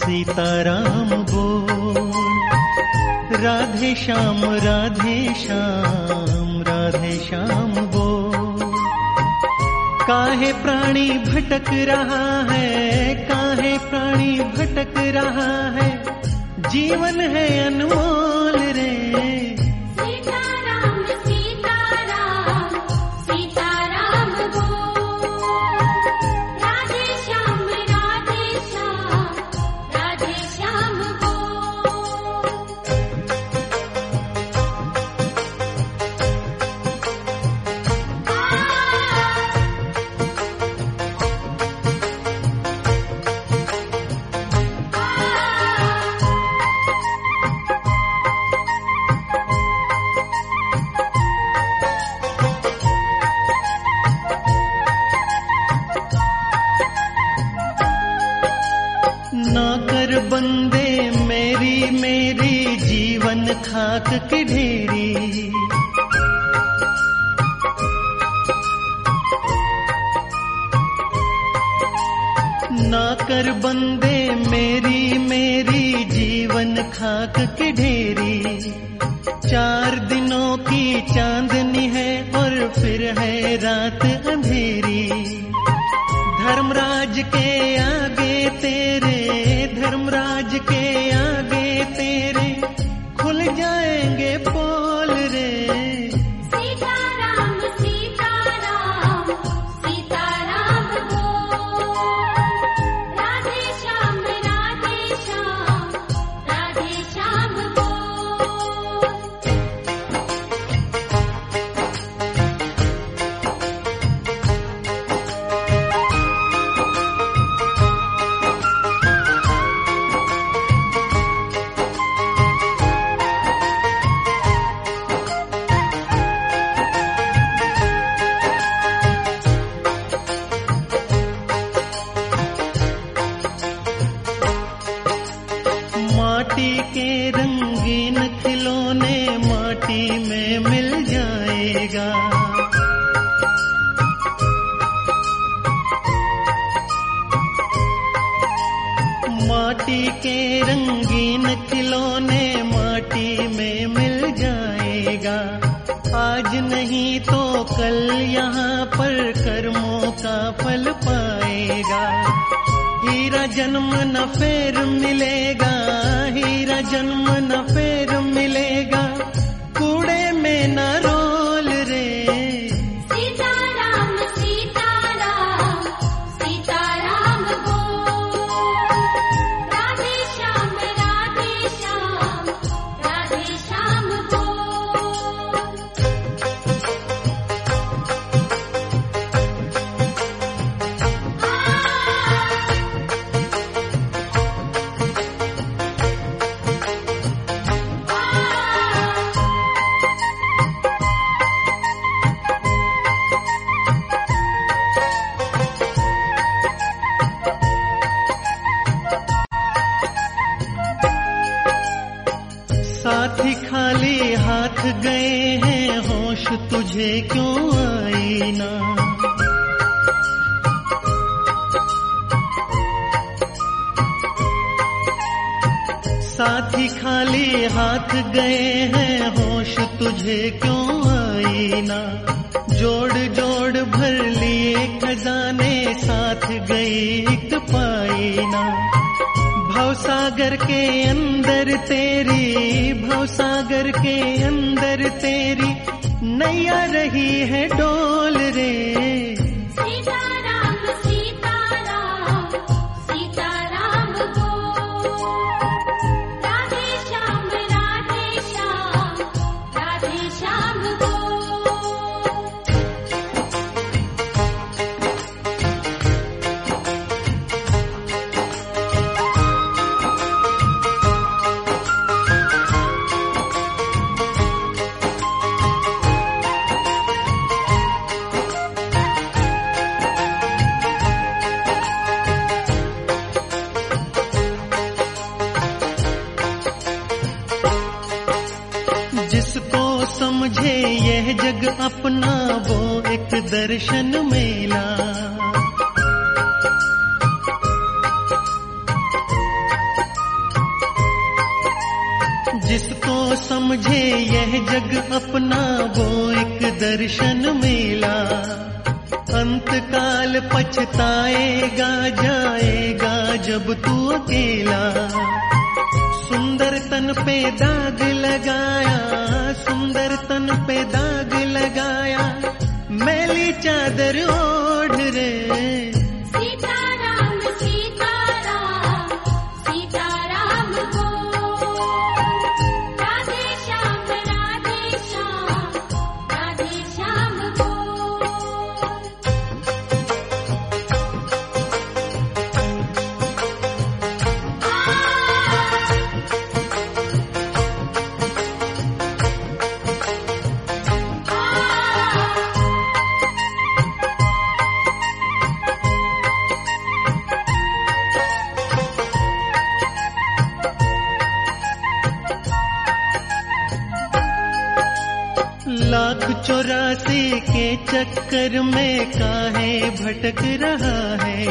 सीताराम बोल। राधे श्याम राधे श्याम राधे श्याम बोल। काहे प्राणी भटक रहा है, काहे प्राणी भटक रहा है, जीवन है अनमोल रे। सीताराम सीताराम सीताराम बोल। राधे श्याम राधे श्याम राधे श्याम बोल। बंदे मेरी मेरी जीवन खाक की ढेरी। ना कर बंदे मेरी मेरी जीवन खाक की ढेरी। 4 दिनों की चांदनी है और फिर है रात अंधेरी। धर्मराज के आगे तेरे, धर्मराज के आगे तेरे खुल जाएंगे पोल रे। सीताराम सीताराम सीताराम बोल। राधे श्याम राधे श्याम राधे श्याम बोल। माटी के रंगीन खिलौने माटी में मिल जाएगा। माटी के रंगीन खिलौने माटी में मिल जाएगा। आज नहीं तो कल यहाँ पर कर्मों का फल पाएगा। हीरा जन्म न फेर मिलेगा, हीरा जन्म न फेर मिलेगा, कूड़े में न रोल रे। सीताराम सीताराम सीताराम बोल। राधे श्याम राधे श्याम राधे श्याम बोल। साथी खाली हाथ गए हैं, होश तुझे क्यों आई ना। साथी खाली हाथ गए हैं, होश तुझे क्यों आई ना। जोड़ जोड़ भर लिए खजाने, साथ गई एक पाई ना। भवसागर के अंदर तेरी, भवसागर के अंदर तेरी नैया रही है डोल रे। सीताराम सीताराम सीताराम बोल। राधे श्याम राधे श्याम राधे श्याम बोल। जिसको समझे यह जग अपना, वो एक दर्शन मेला। समझे यह जग अपना वो एक दर्शन मेला, अंत काल पछताएगा जाएगा जब तू अकेला। सुंदर तन पे दाग लगाया, सुंदर तन पे दाग लगाया, मैली चादर ओढ़ रे। सीताराम सीताराम सीताराम बोल, राधे श्याम राधे श्याम राधे श्याम बोल। लाख 84 के चक्कर में काहे भटक रहा है,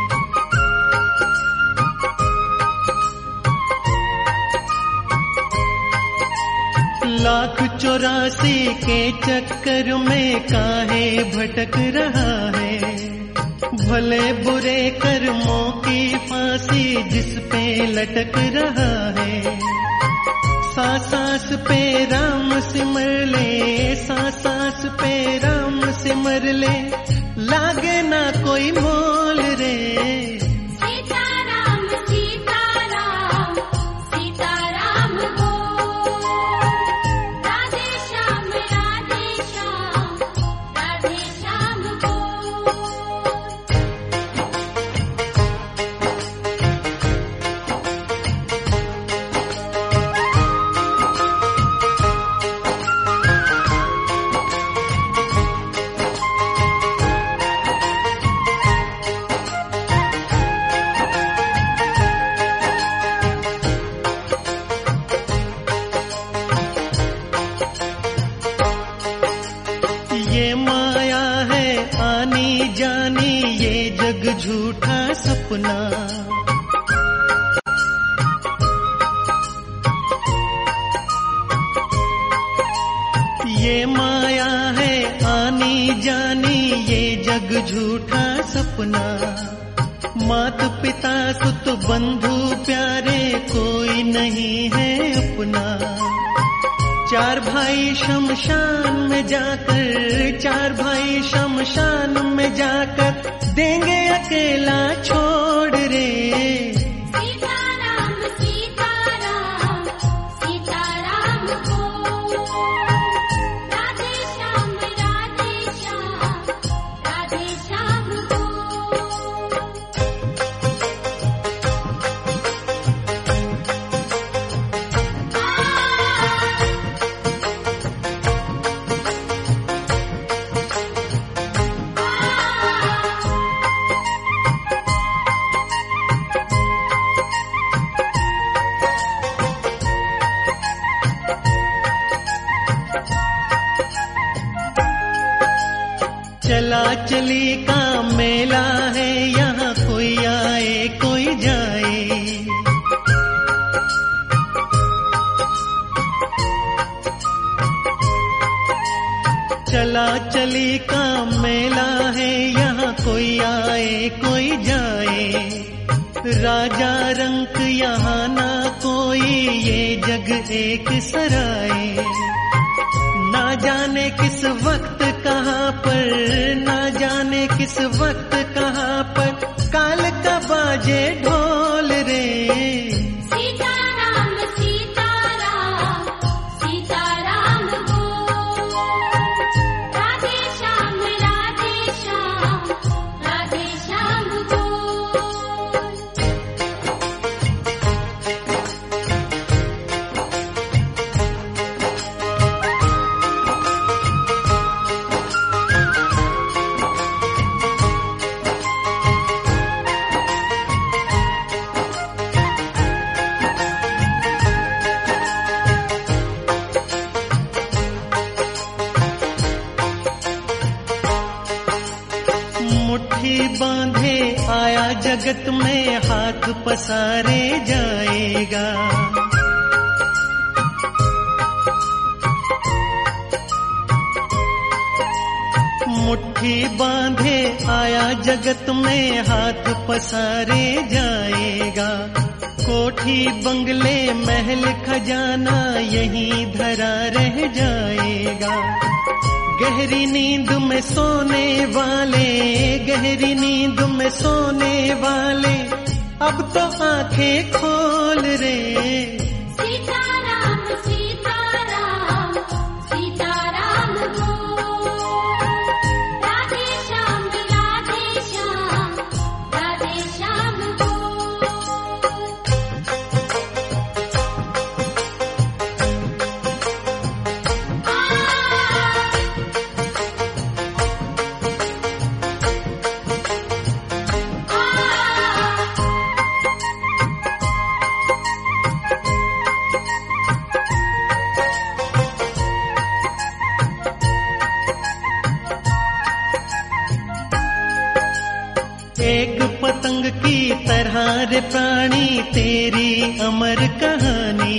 लाख 84 के चक्कर में काहे भटक रहा है। भले बुरे कर्मों की फांसी जिस पे लटक रहा है। सांस पे राम सिमर ले, सांस पे राम सिमर ले, लागे ना कोई मोल रे। सीताराम सीताराम सीताराम बोल, राधे श्याम राधे श्याम राधे श्याम बोल। ये माया है आनी जानी, ये जग झूठा सपना। ये माया है आनी जानी, ये जग झूठा सपना। मात पिता सुत बंधु प्यारे कोई नहीं है अपना। चार भाई शमशान में जाकर, चार भाई शमशान में जाकर देंगे अकेला छोड़ रे। सीताराम सीताराम सीताराम बोल, राधे श्याम राधे श्याम राधे श्याम बोल। चला चली का मेला है, यहाँ कोई आए कोई जाए। चला चली का मेला है, यहाँ कोई आए कोई जाए। राजा रंक यहाँ ना कोई, ये जग एक सराय। ना जाने किस वक्त कहाँ पर, ना जाने किस वक्त कहाँ पर काल का बाजे ढोल रे। सीताराम सीताराम सीताराम बोल, राधे श्याम राधे श्याम राधे श्याम बोल। मुट्ठी बांधे आया जगत में, हाथ पसारे जाएगा। कोठी बांधे आया जगत में हाथ पसारे जाएगा। कोठी बंगले महल खजाना यहीं धरा रह जाएगा। गहरी नींद में सोने वाले, गहरी नींद में सोने वाले अब तो आंखें खोल रे। सीताराम सीताराम सीताराम बोल, राधे श्याम राधे श्याम राधे श्याम बोल। एक पतंग की तरह रे प्राणी तेरी अमर कहानी।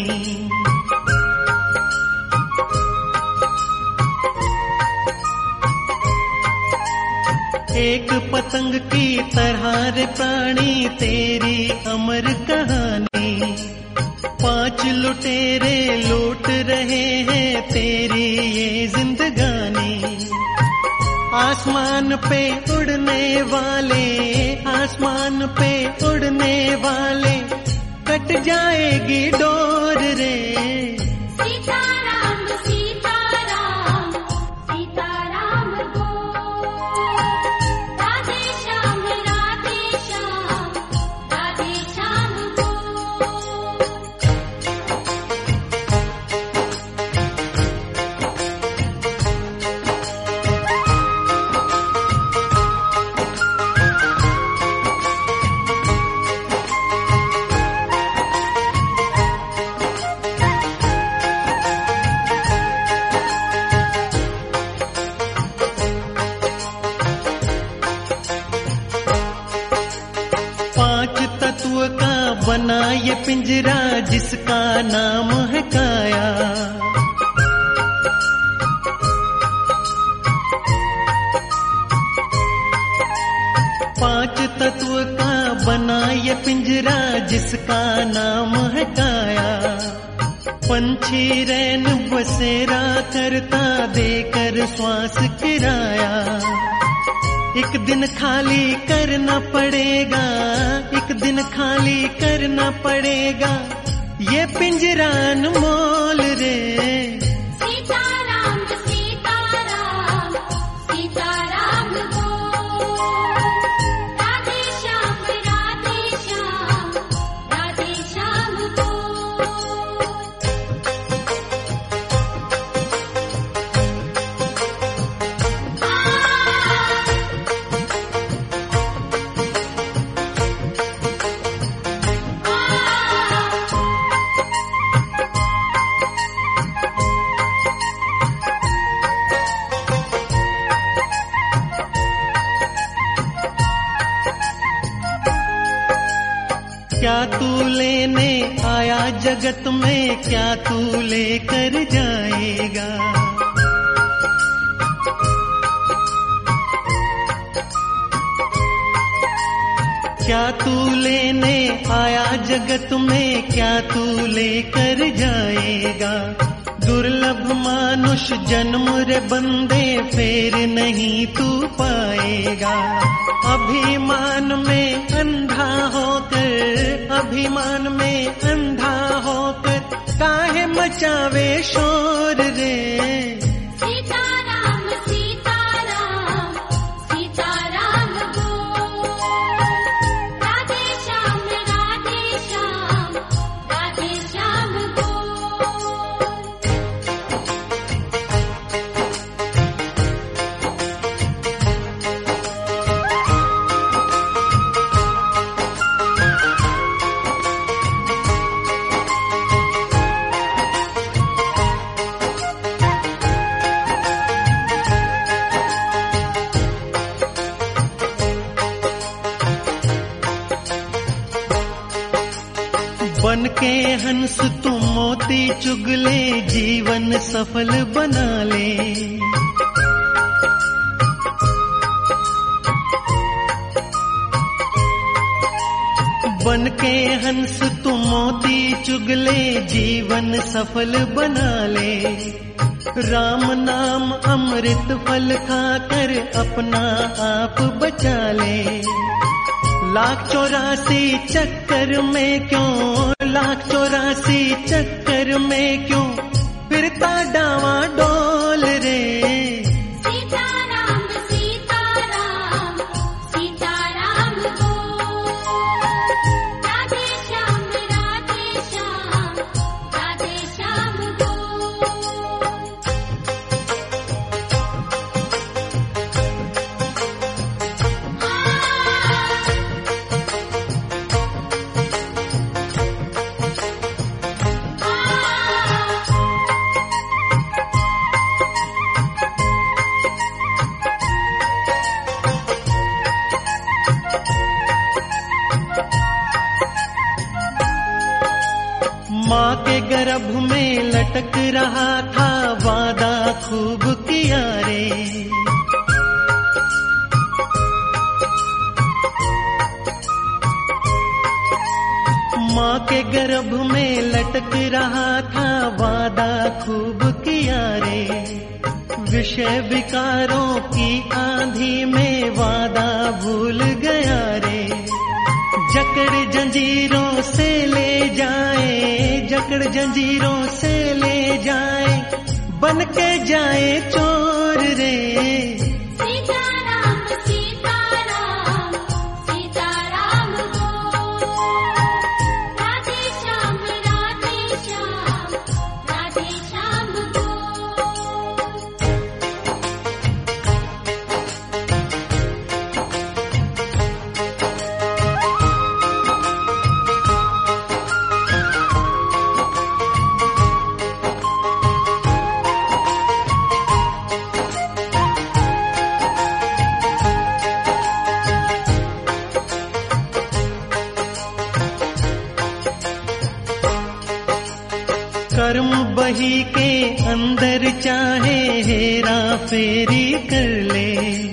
एक पतंग की तरह रे प्राणी तेरी अमर कहानी। 5 लुटेरे लूट रहे हैं तेरी ये जिंदगानी। आसमान पे उड़ने वाले, आसमान पे उड़ने वाले कट जाएगी डोर रे। सीताराम सीताराम सीताराम बोल, राधे श्याम राधे श्याम राधे श्याम बोल। बना ये पिंजरा जिसका नाम है काया। पांच तत्व का बना ये पिंजरा जिसका नाम है काया। पंछी रैन बसेरा करता देकर श्वास किराया। एक दिन खाली करना पड़ेगा, एक दिन खाली करना पड़ेगा ये पिंजरा अनमोल रे। सीताराम सीताराम सीताराम बोल, राधे श्याम राधे श्याम राधे श्याम बोल। क्या तू लेने आया जगत में, क्या तू लेकर जाएगा। क्या तू लेने आया जगत में, क्या तू लेकर जाएगा। दुर्लभ मानुष जन्म रे बंदे फिर नहीं तू पाएगा। अभिमान में अंधा होकर, अभिमान में अंधा होकर काहे मचावे शोर रे। सीताराम सीताराम सीताराम बोल, राधे श्याम राधे श्याम राधे श्याम बोल। बन के हंस तू मोती चुगले जीवन सफल बना ले। बन के हंस तू मोती चुगले जीवन सफल बना ले। राम नाम अमृत फल खाकर अपना आप बचा ले। 1,84 चक्कर में क्यों, 1,84 चक्कर में क्यों फिरता डावा डोल रे। सीताराम सीताराम सीताराम बोल, राधे श्याम राधे श्याम राधे श्याम बोल। माँ के गर्भ में लटक रहा था वादा खूब किया रे। माँ के गर्भ में लटक रहा था वादा खूब किया रे। विषय विकारों की आंधी में वादा भूल गया रे। जकड़ जंजीरों से ले जाए, जकड़ जंजीरों से ले जाए, बन के जाए चोर रे। सीताराम सीताराम सीताराम बोल, राधे श्याम राधे श्याम राधे श्याम बोल। कर्म बही के अंदर चाहे हेरा फेरी कर ले।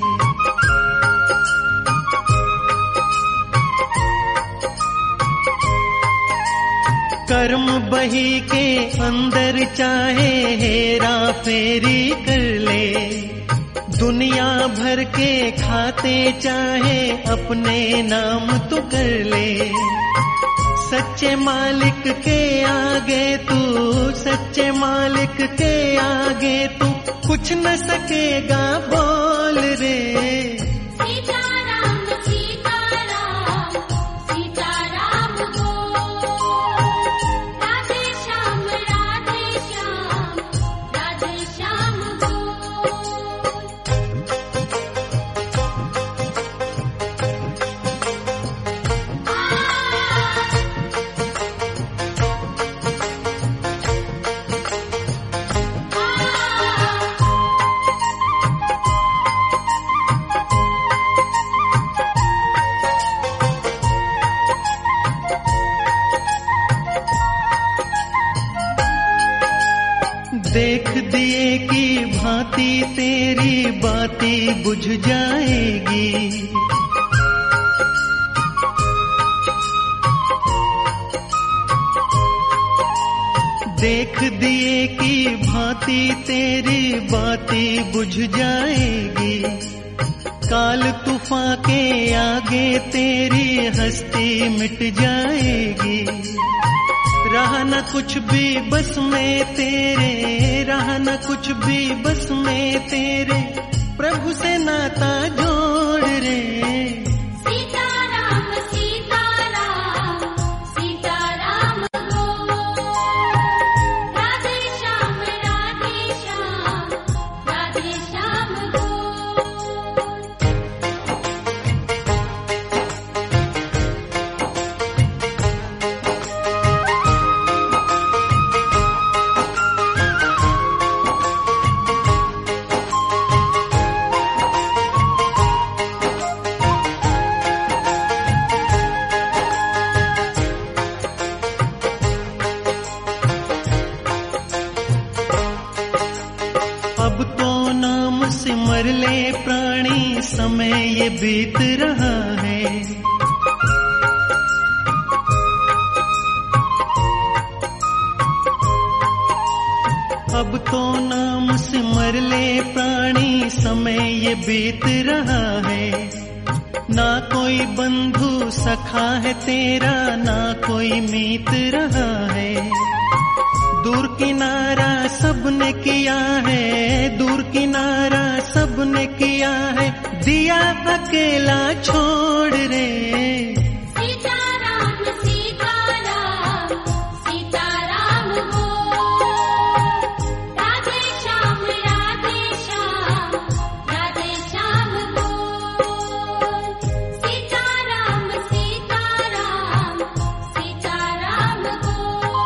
कर्म बही के अंदर चाहे हेरा फेरी कर ले। दुनिया भर के खाते चाहे अपने नाम तो कर ले। सच्चे मालिक के आगे तू, सच्चे मालिक के आगे तू कुछ न सकेगा बोल रे। सीताराम सीताराम सीताराम बोल, राधे श्याम राधे श्याम राधे श्याम बोल। देख दिए की भांति तेरी बाती बुझ जाएगी। देख दिए की भांति तेरी बाती बुझ जाएगी। काल तूफान के आगे तेरी हस्ती मिट जाएगी। रहा न कुछ भी बस में तेरे, रहा न कुछ भी बस में तेरे, प्रभु से नाता जोड़ रे। सीताराम सीताराम सीताराम बोल, राधे श्याम राधे श्याम राधे श्याम बोल। अब तो नाम सिमर ले प्राणी, समय ये बीत रहा है। प्राणी समय ये बीत रहा है, ना कोई बंधु सखा है तेरा, ना कोई मीत रहा है। दूर किनारा सबने किया है, दूर किनारा सबने किया है, दिया अकेला छोड़ रे। सीताराम सीताराम सीताराम हो, राधे श्याम राधे श्याम हो। सीताराम सीताराम सीताराम हो,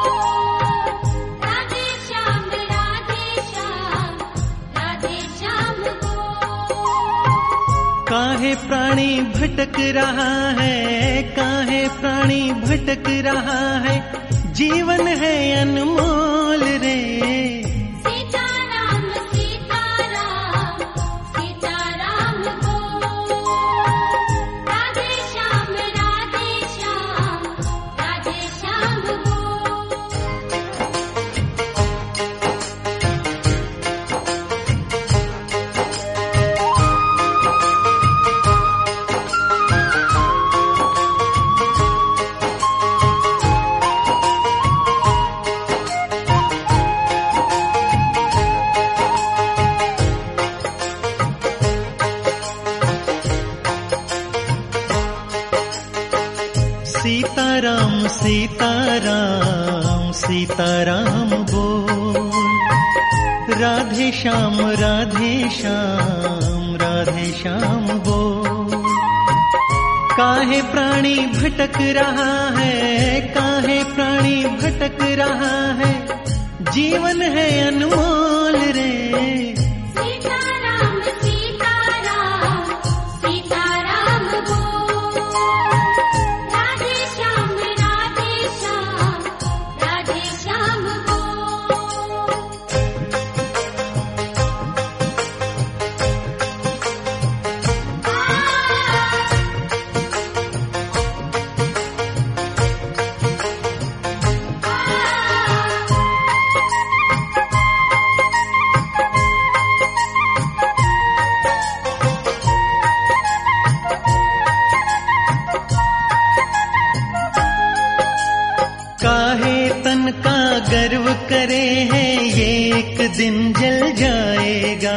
राधे श्याम राधे श्याम हो। काहे प्राणी भटक रहा है, काहे प्राणी भटक रहा है, जीवन है अनमोल रे। सीताराम सीताराम सीताराम हो, राधे श्याम राधे श्याम हो। सीताराम सीताराम सीताराम बोल, राधे श्याम राधे श्याम बोल। काहे प्राणी भटक रहा है, काहे प्राणी भटक रहा है, जीवन है अनमोल रे। सीताराम सीताराम सीताराम हो, राधे श्याम राधे श्याम हो। काहे तन का गर्व करे है, ये एक दिन जल जाएगा।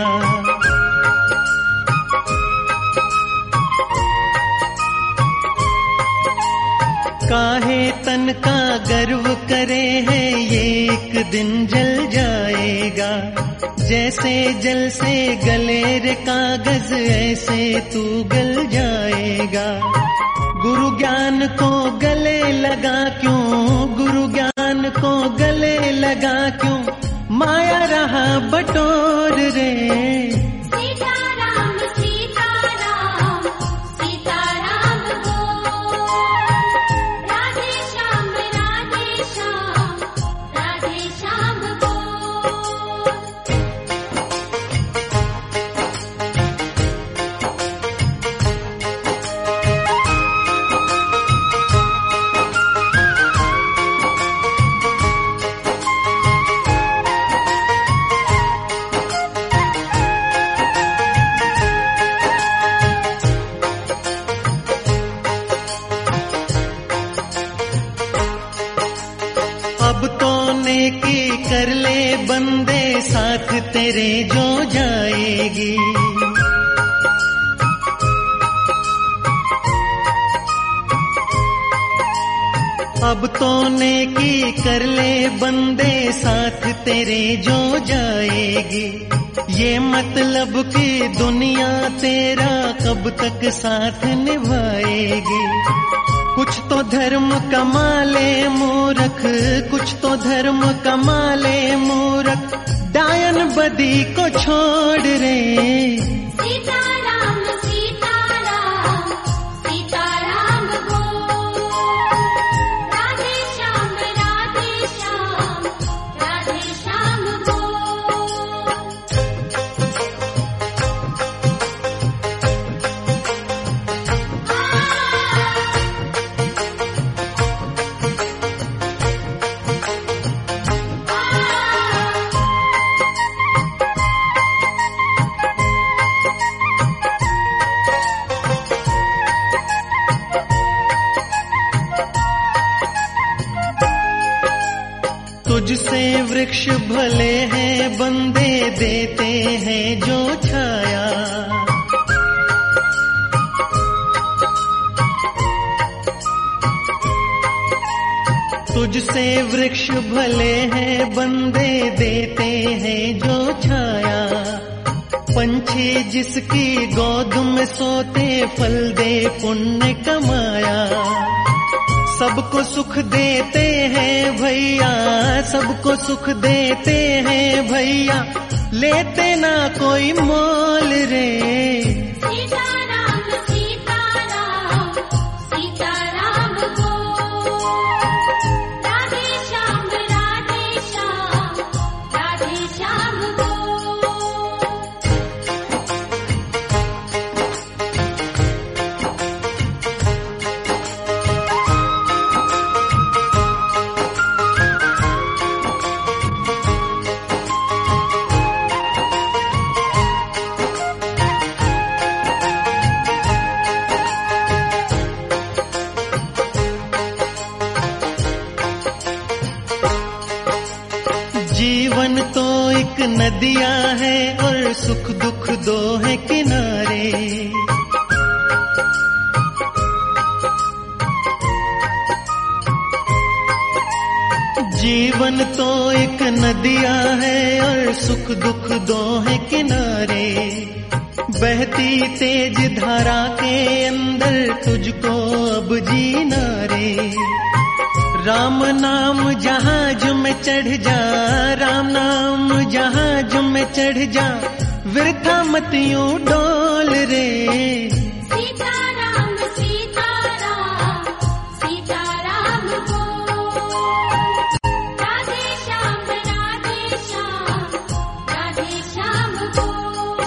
काहे तन का गर्व करे है, ये एक दिन जल जाएगा। जैसे जल से गले रे कागज, ऐसे तू गल जाएगा। गुरु ज्ञान को गले लगा क्यों, गुरु ज्ञान को गले लगा क्यों, माया रहा बटोर रे। सीताराम सीताराम सीताराम हो, राधे श्याम राधे श्याम हो। अब तो नेकी कर ले बंदे, साथ तेरे जो जाएगी। अब तो नेकी कर ले बंदे, साथ तेरे जो जाएगी। ये मतलब कि दुनिया तेरा कब तक साथ निभाएगी। कुछ तो धर्म कमा ले मूर्ख, कुछ तो धर्म कमा ले मूर्ख, डायन बदी को छोड़ रे। सीताराम सीताराम सीताराम हो, राधे श्याम राधे श्याम हो। तुझसे वृक्ष भले हैं बंदे देते हैं जो छाया, तुझसे वृक्ष भले हैं बंदे देते हैं जो छाया। पंछी जिसकी गोद में सोते फल दे पुण्य कमाया। सबको सुख देते हैं भैया, सबको सुख देते हैं भैया, लेते ना कोई मोल रे। सीताराम सीताराम सीताराम बोल, राधे श्याम राधे श्याम राधे श्याम बोल। जीवन तो एक नदिया है और सुख दुख दो है किनारे। जीवन तो एक नदिया है और सुख दुख दो है किनारे। बहती तेज धारा के अंदर तुझको अब जीना रे। राम नाम जहाज में चढ़ जा, राम नाम जहाज में चढ़ जा, वृथा मत यूं डोल रे। सीताराम सीताराम सीताराम बोल, राधे श्याम राधे श्याम राधे श्याम बोल।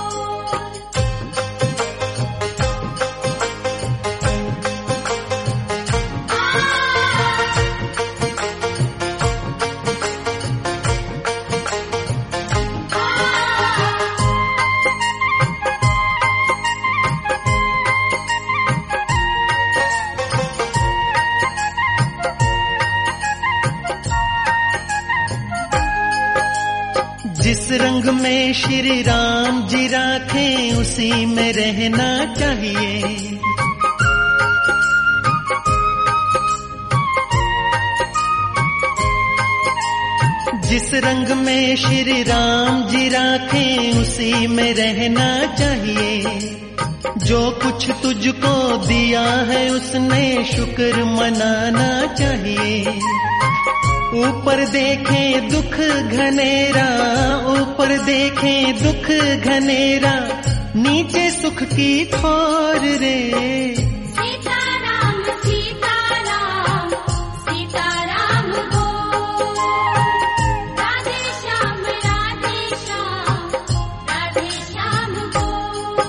जिस रंग में श्री राम जी राखें उसी में रहना चाहिए। जिस रंग में श्री राम जी राखें उसी में रहना चाहिए। जो कुछ तुझको दिया है उसने शुक्र मनाना चाहिए। ऊपर देखे दुख घनेरा, ऊपर देखे दुख घनेरा, नीचे सुख की ठोर रे। सीताराम सीताराम सीताराम बोल, राधे श्याम राधे श्याम राधे श्याम बोल।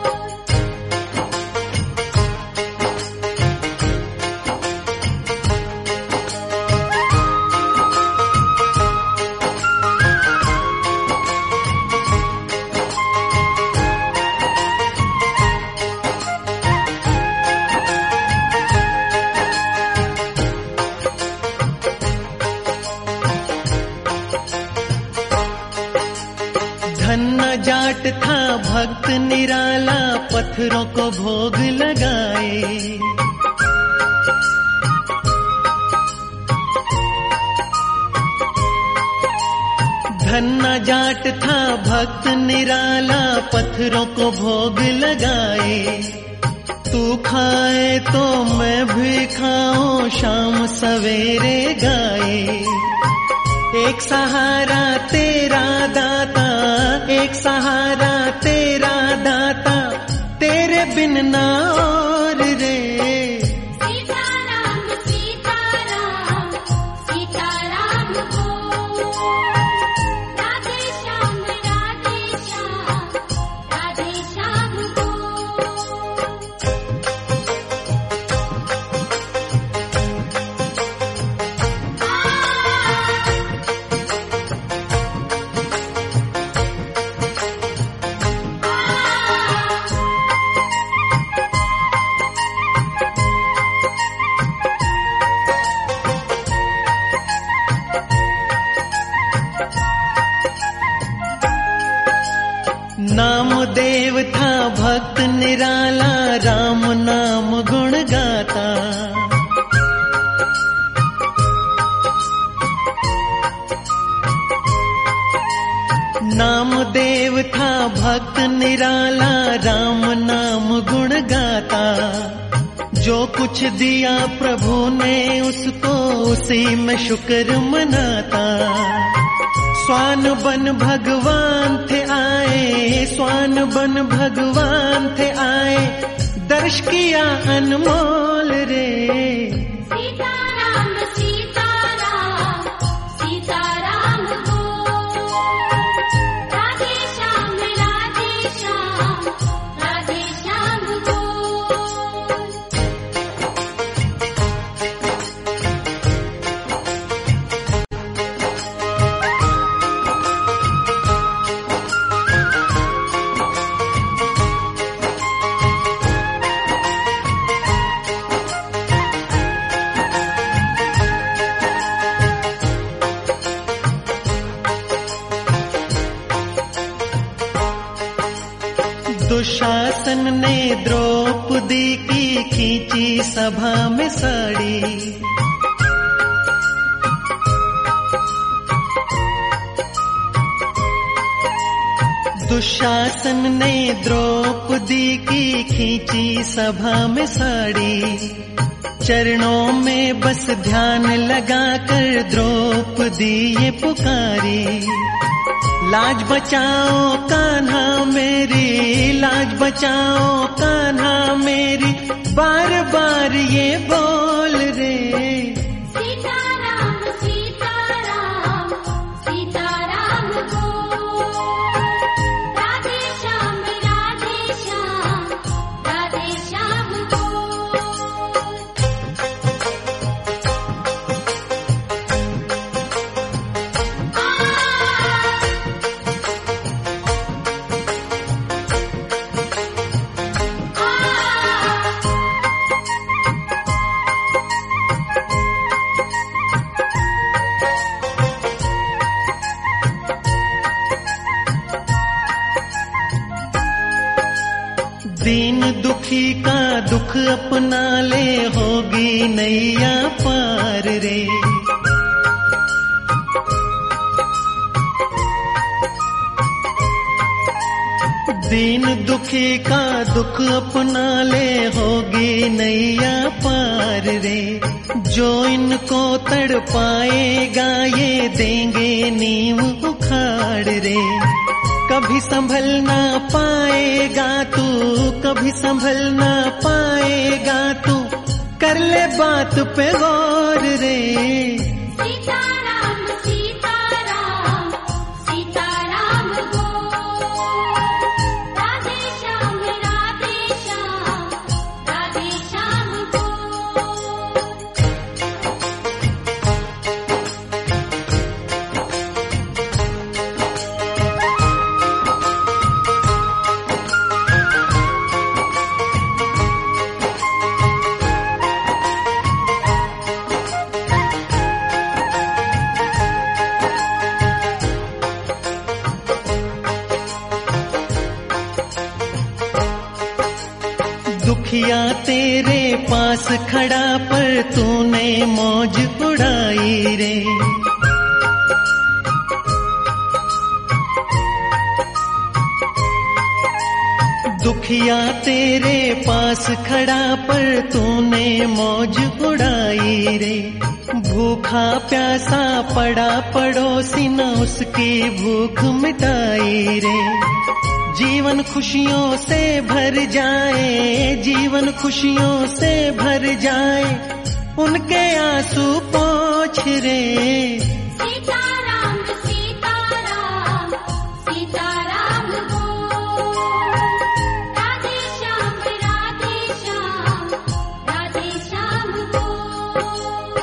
धन्ना जाट था भक्त निराला, पत्थरों को भोग लगाए। धन्ना जाट था भक्त निराला, पत्थरों को भोग लगाए। तू खाए तो मैं भी खाऊं, शाम सवेरे गाए। एक सहारा तेरा दाता, एक सहारा तेरा दाता, तेरे बिन ना और रे। सीताराम सीताराम सीताराम बोल, राधे श्याम राधे श्याम राधे श्याम बोल। था भक्त निराला, राम नाम गुण गाता। जो कुछ दिया प्रभु ने उसको, उसी में शुक्र मनाता। स्वान बन भगवान थे आए, स्वान बन भगवान थे आए, दर्श किया अनमोल रे। सीताराम सीताराम सीताराम बोल, राधे श्याम राधे श्याम राधे श्याम बोल। दुशासन ने द्रौपदी की खींची सभा में साड़ी। दुशासन ने द्रौपदी की खींची सभा में साड़ी। चरणों में बस ध्यान लगाकर द्रौपदी ये पुकारी, लाज बचाओ कान्हा मेरी, लाज बचाओ कान्हा मेरी, बार बार ये बोल रे। सीताराम सीताराम सीताराम बोल, राधे श्याम राधे श्याम राधे श्याम बोल। दीन दुखी का दुख अपना ले, होगी नैया पार रे। दीन दुखी का दुख अपना ले, होगी नैया पार रे। जो इनको तड़ पाएगा ये देंगे नींव उखाड़ रे। कभी संभल ना पाएगा तू, कभी संभल ना पाएगा तू, कर ले बात पे गौर रे। सीताराम सीताराम सीताराम बोल, राधे श्याम राधे श्याम राधे श्याम बोल। दुखिया तेरे पास खड़ा पर तूने मौज उड़ाई रे। दुखिया तेरे पास खड़ा पर तूने मौज उड़ाई रे। भूखा प्यासा पड़ा पड़ोसी न उसकी भूख मिटाई रे। जीवन खुशियों से भर जाए, जीवन खुशियों से भर जाए, उनके आंसू पोंछ रे। सीताराम सीताराम सीताराम बोल, राधे श्याम राधे श्याम राधे श्याम बोल।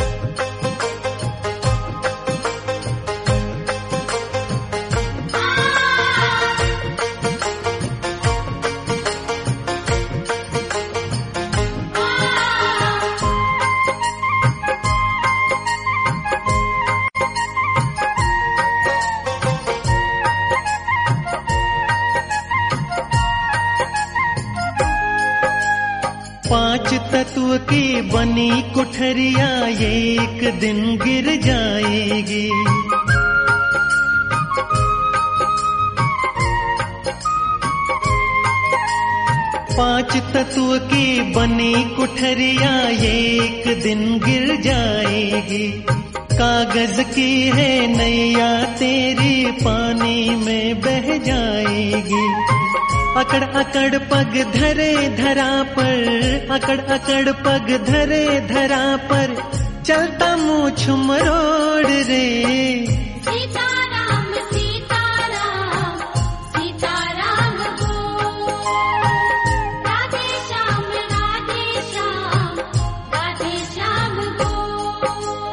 पांच तत्व की बनी कुठरिया ये एक दिन गिर जाएगी। 5 तत्व की बनी कुठरिया ये एक दिन गिर जाएगी। कागज की है नैया तेरी पानी में बह जाएगी। अकड़ अकड़ पग धरे धरा पर, अकड़ अकड़ पग धरे धरा पर, चलता मूछ मरोड़ रे। सीताराम सीताराम सीताराम बोल, राधे श्याम राधे श्याम राधे श्याम बोल।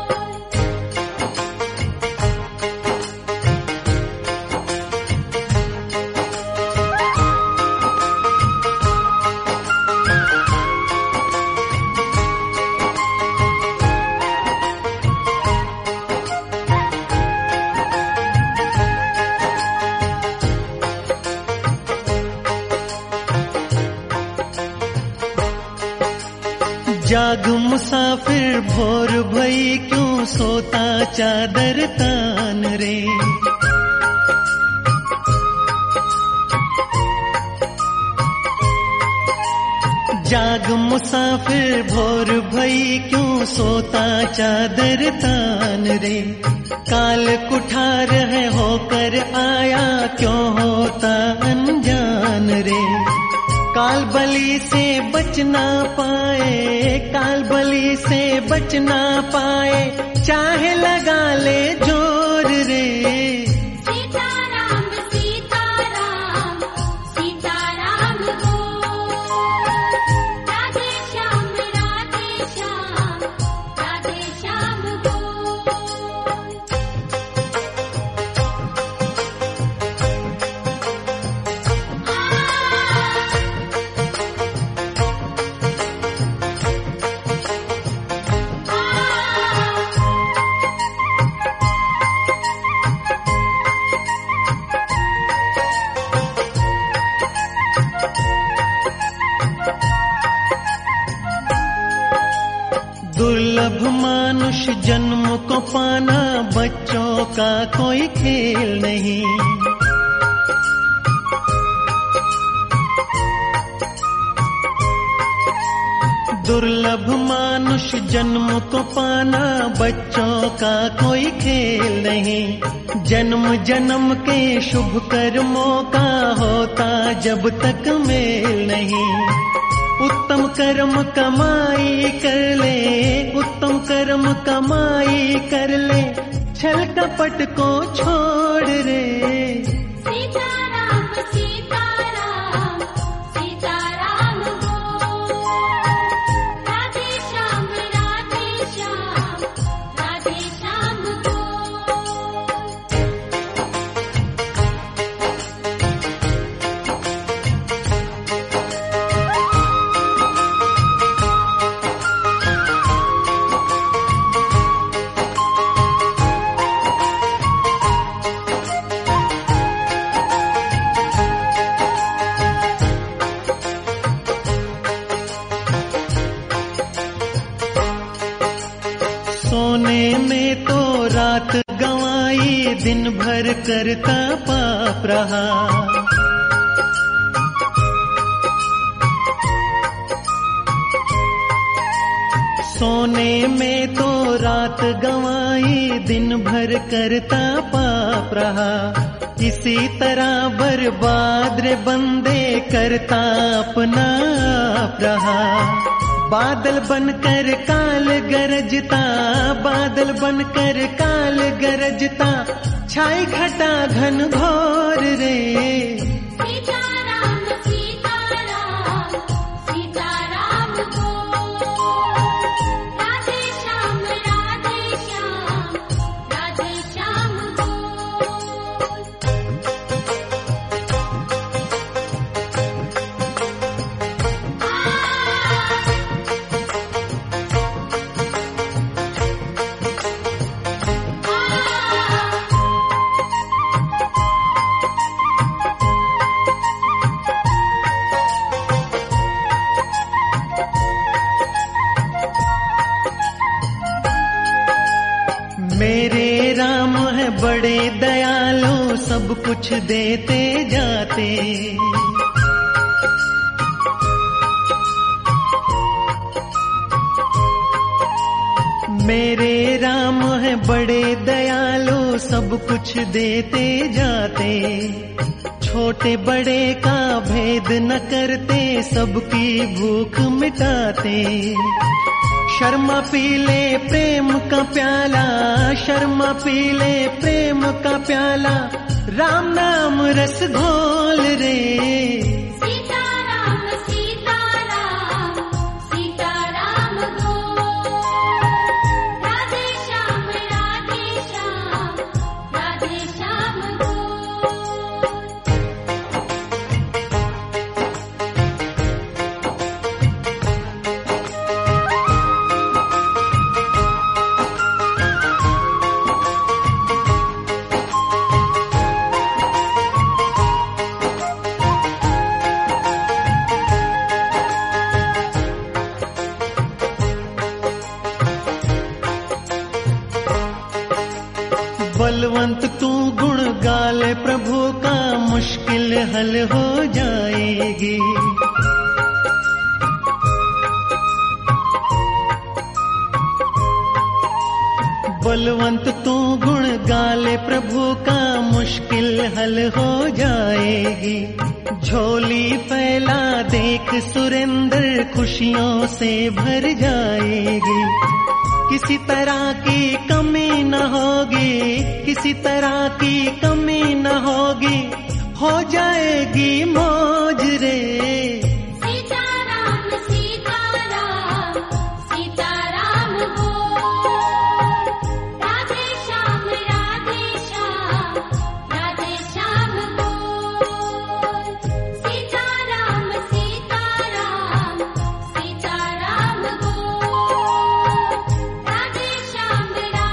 जाग मुसाफिर भोर भई क्यों सोता चादर तान रे। जाग मुसाफिर भोर भई क्यों सोता चादर तान रे। काल कुठार है होकर आया क्यों होता अनजान रे। काल बलि से बच ना पाए, काल बलि से बच ना पाए, चाहे लगा ले जोर रे। सीताराम सीताराम सीताराम बोल, राधे श्याम राधे श्याम राधे श्याम बोल। दुर्लभ मानुष जन्म को पाना बच्चों का कोई खेल नहीं। दुर्लभ मानुष जन्म को पाना बच्चों का कोई खेल नहीं। जन्म जन्म के शुभ कर्मों का होता जब तक मेल नहीं। उत्तम कर्म कमाई कर ले, उत्तम कर्म कमाई कर ले, छल कपट को छोड़ रे। सीताराम सीताराम सीताराम बोल, राधे श्याम राधे श्याम राधे श्याम बोल। सोने में तो रात गंवाई, दिन भर करता पाप रहा। सोने में तो रात गंवाई, दिन भर करता पाप रहा। इसी तरह बर्बाद रे बंदे करता अपना आप रहा। बादल बनकर काल गरजता, बादल बनकर काल गरजता, छाई घटा घन घोर रे। सीताराम सीताराम सीताराम बोल, राधे श्याम राधे श्याम राधे श्याम बोल। मेरे राम है बड़े दयालु, सब कुछ देते जाते। मेरे राम है बड़े दयालु, सब कुछ देते जाते, छोटे बड़े का भेद न करते, सबकी भूख मिटाते। शर्मा पी ले प्रेम का प्याला, शर्मा पी ले प्रेम का प्याला, राम नाम रस घोल रे। सीताराम सीताराम सीताराम बोल, राधे श्याम राधे श्याम राधे श्याम बोल। बलवंत तू गुण गाले प्रभु का, मुश्किल हल हो जाएगी। बलवंत तू गुण गाले प्रभु का, मुश्किल हल हो जाएगी। झोली फैला देख सुरेंद्र, खुशियों से भर जाएगी। किसी तरह की कमी न होगी, किसी तरह की कमी न होगी, हो जाएगी मौज रे। सीताराम सीताराम सीताराम बोल, राधे श्याम राधे श्याम बोल। सीताराम सीताराम सीताराम बोल, राधे श्याम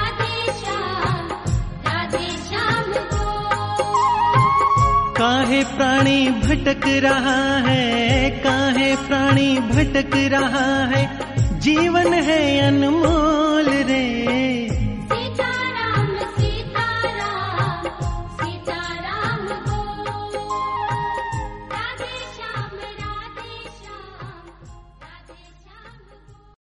राधे श्याम बोल। काहे प्राणी भटक रहा है, काहे प्राणी भटक रहा है, जीवन है अनमोल